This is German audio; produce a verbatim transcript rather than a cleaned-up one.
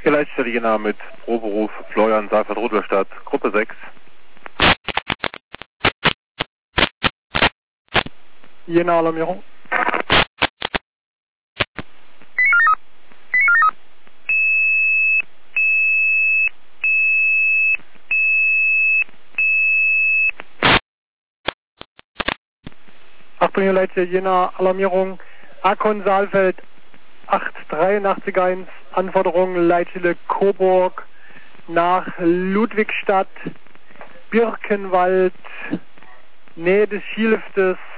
Hier Leitstelle Jena mit Proberuf Florian Saalfeld-Rudolstadt, Gruppe sechs. Jena Alarmierung. Achtung, hier Leitstelle Jena Alarmierung. Akon Saalfeld acht drei acht eins, Anforderung Leitstelle Coburg nach Ludwigstadt, Birkenwald, Nähe des Skiliftes,